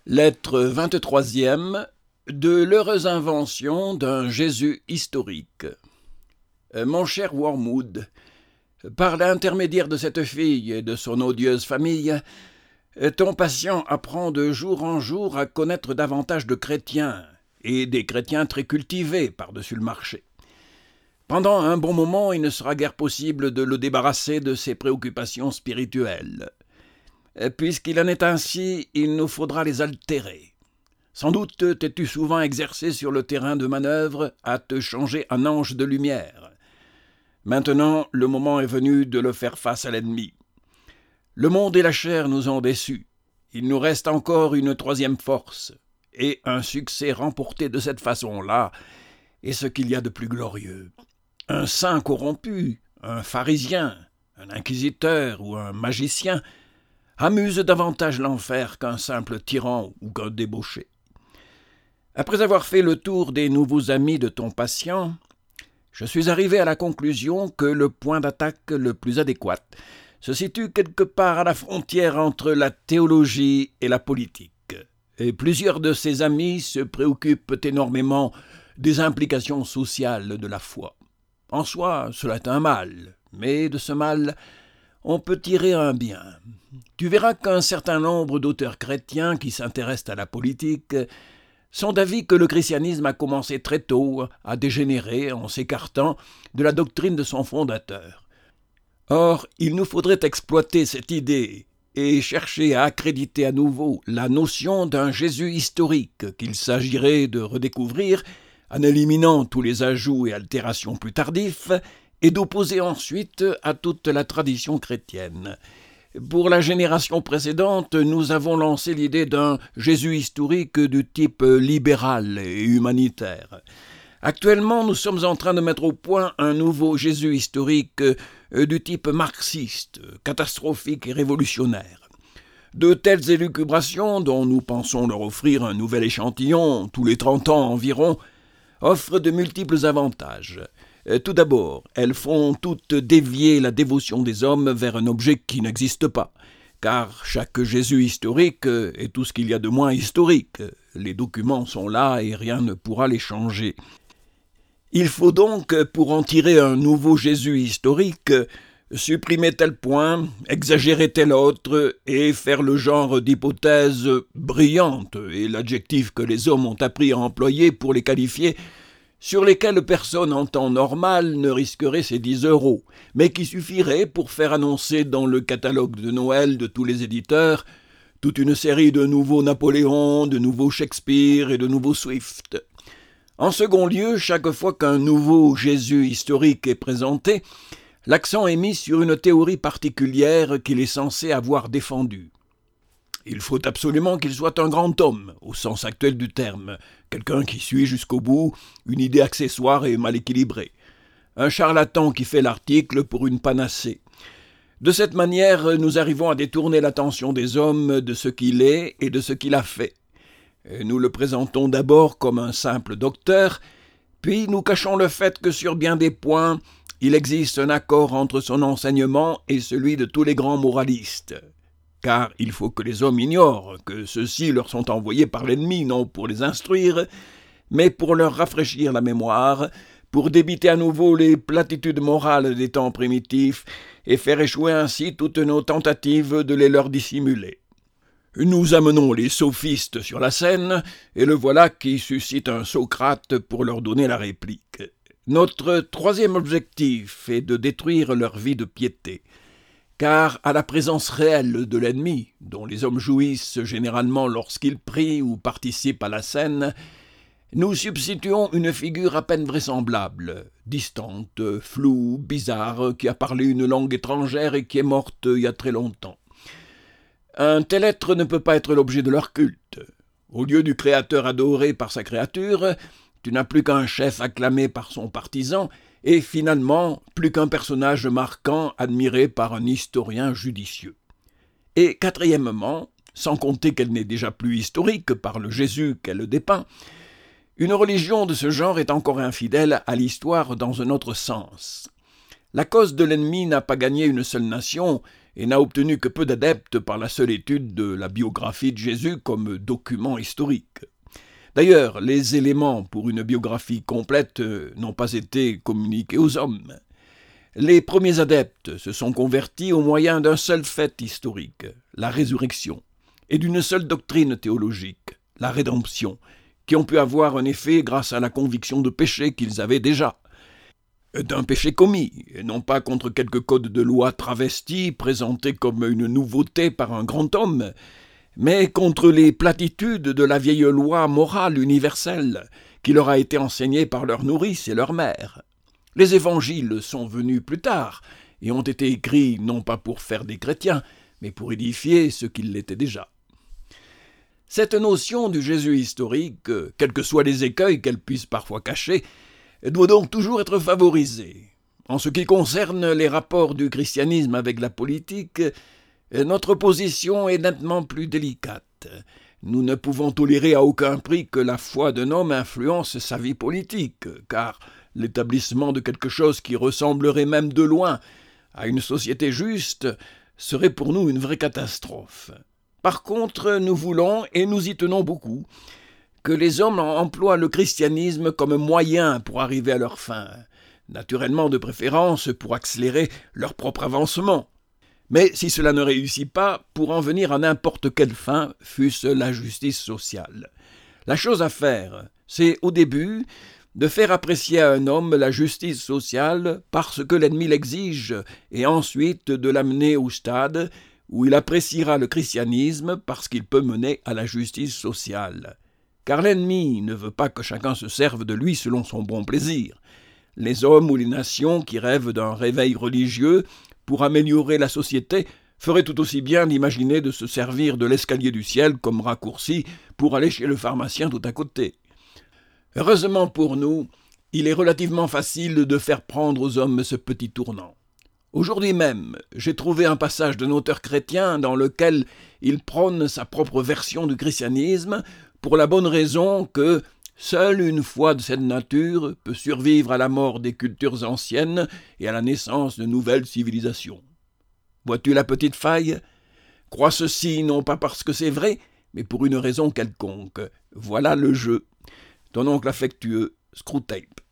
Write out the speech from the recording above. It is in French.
Lettre 23e de l'heureuse invention d'un Jésus historique. Mon cher Wormwood, par l'intermédiaire de cette fille et de son odieuse famille, ton patient apprend de jour en jour à connaître davantage de chrétiens, et des chrétiens très cultivés par-dessus le marché. Pendant un bon moment, il ne sera guère possible de le débarrasser de ses préoccupations spirituelles. Puisqu'il en est ainsi, il nous faudra les altérer. Sans doute t'es-tu souvent exercé sur le terrain de manœuvre à te changer en ange de lumière. Maintenant, le moment est venu de le faire face à l'ennemi. Le monde et la chair nous ont déçus. Il nous reste encore une troisième force, et un succès remporté de cette façon-là est ce qu'il y a de plus glorieux. Un saint corrompu, un pharisien, un inquisiteur ou un magicien amuse davantage l'enfer qu'un simple tyran ou qu'un débauché. Après avoir fait le tour des nouveaux amis de ton patient, je suis arrivé à la conclusion que le point d'attaque le plus adéquat se situe quelque part à la frontière entre la théologie et la politique. Et plusieurs de ses amis se préoccupent énormément des implications sociales de la foi. En soi, cela est un mal, mais de ce mal, on peut tirer un bien. Tu verras qu'un certain nombre d'auteurs chrétiens qui s'intéressent à la politique sont d'avis que le christianisme a commencé très tôt à dégénérer en s'écartant de la doctrine de son fondateur. Or, il nous faudrait exploiter cette idée et chercher à accréditer à nouveau la notion d'un Jésus historique qu'il s'agirait de redécouvrir en éliminant tous les ajouts et altérations plus tardifs et d'opposer ensuite à toute la tradition chrétienne. Pour la génération précédente, nous avons lancé l'idée d'un Jésus historique du type libéral et humanitaire. Actuellement, nous sommes en train de mettre au point un nouveau Jésus historique du type marxiste, catastrophique et révolutionnaire. De telles élucubrations, dont nous pensons leur offrir un nouvel échantillon tous les 30 ans environ, offrent de multiples avantages. Tout d'abord, elles font toutes dévier la dévotion des hommes vers un objet qui n'existe pas, car chaque Jésus historique est tout ce qu'il y a de moins historique. Les documents sont là et rien ne pourra les changer. Il faut donc, pour en tirer un nouveau Jésus historique, supprimer tel point, exagérer tel autre, et faire le genre d'hypothèse brillante et l'adjectif que les hommes ont appris à employer pour les qualifier, sur lesquels personne en temps normal ne risquerait ses 10 €, mais qui suffirait pour faire annoncer dans le catalogue de Noël de tous les éditeurs toute une série de nouveaux Napoléon, de nouveaux Shakespeare et de nouveaux Swift. En second lieu, chaque fois qu'un nouveau Jésus historique est présenté, l'accent est mis sur une théorie particulière qu'il est censé avoir défendue. Il faut absolument qu'il soit un grand homme, au sens actuel du terme, quelqu'un qui suit jusqu'au bout une idée accessoire et mal équilibrée, un charlatan qui fait l'article pour une panacée. De cette manière, nous arrivons à détourner l'attention des hommes de ce qu'il est et de ce qu'il a fait. Nous le présentons d'abord comme un simple docteur, puis nous cachons le fait que sur bien des points, il existe un accord entre son enseignement et celui de tous les grands moralistes. Car il faut que les hommes ignorent que ceux-ci leur sont envoyés par l'ennemi, non pour les instruire, mais pour leur rafraîchir la mémoire, pour débiter à nouveau les platitudes morales des temps primitifs et faire échouer ainsi toutes nos tentatives de les leur dissimuler. Nous amenons les sophistes sur la scène, et le voilà qui suscite un Socrate pour leur donner la réplique. Notre troisième objectif est de détruire leur vie de piété. Car à la présence réelle de l'ennemi, dont les hommes jouissent généralement lorsqu'ils prient ou participent à la scène, nous substituons une figure à peine vraisemblable, distante, floue, bizarre, qui a parlé une langue étrangère et qui est morte il y a très longtemps. Un tel être ne peut pas être l'objet de leur culte. Au lieu du créateur adoré par sa créature, tu n'as plus qu'un chef acclamé par son partisan, et finalement plus qu'un personnage marquant admiré par un historien judicieux. Et quatrièmement, sans compter qu'elle n'est déjà plus historique par le Jésus qu'elle dépeint, une religion de ce genre est encore infidèle à l'histoire dans un autre sens. La cause de l'ennemi n'a pas gagné une seule nation, et n'a obtenu que peu d'adeptes par la seule étude de la biographie de Jésus comme document historique. D'ailleurs, les éléments pour une biographie complète n'ont pas été communiqués aux hommes. Les premiers adeptes se sont convertis au moyen d'un seul fait historique, la résurrection, et d'une seule doctrine théologique, la rédemption, qui ont pu avoir un effet grâce à la conviction de péché qu'ils avaient déjà. D'un péché commis, et non pas contre quelque code de loi travesti présenté comme une nouveauté par un grand homme, mais contre les platitudes de la vieille loi morale universelle qui leur a été enseignée par leur nourrice et leur mère. Les évangiles sont venus plus tard et ont été écrits non pas pour faire des chrétiens, mais pour édifier ceux qui l'étaient déjà. Cette notion du Jésus historique, quels que soient les écueils qu'elle puisse parfois cacher, doit donc toujours être favorisée. En ce qui concerne les rapports du christianisme avec la politique, notre position est nettement plus délicate. Nous ne pouvons tolérer à aucun prix que la foi d'un homme influence sa vie politique, car l'établissement de quelque chose qui ressemblerait même de loin à une société juste serait pour nous une vraie catastrophe. Par contre, nous voulons, et nous y tenons beaucoup, que les hommes emploient le christianisme comme moyen pour arriver à leur fin, naturellement de préférence pour accélérer leur propre avancement. Mais si cela ne réussit pas, pour en venir à n'importe quelle fin, fût-ce la justice sociale. La chose à faire, c'est au début de faire apprécier à un homme la justice sociale parce que l'ennemi l'exige, et ensuite de l'amener au stade où il appréciera le christianisme parce qu'il peut mener à la justice sociale. Car l'ennemi ne veut pas que chacun se serve de lui selon son bon plaisir. Les hommes ou les nations qui rêvent d'un réveil religieux pour améliorer la société feraient tout aussi bien d'imaginer de se servir de l'escalier du ciel comme raccourci pour aller chez le pharmacien tout à côté. Heureusement pour nous, il est relativement facile de faire prendre aux hommes ce petit tournant. Aujourd'hui même, j'ai trouvé un passage d'un auteur chrétien dans lequel il prône sa propre version du christianisme pour la bonne raison que seule une foi de cette nature peut survivre à la mort des cultures anciennes et à la naissance de nouvelles civilisations. Vois-tu la petite faille ? Crois ceci non pas parce que c'est vrai, mais pour une raison quelconque. Voilà le jeu. Ton oncle affectueux, Screwtape.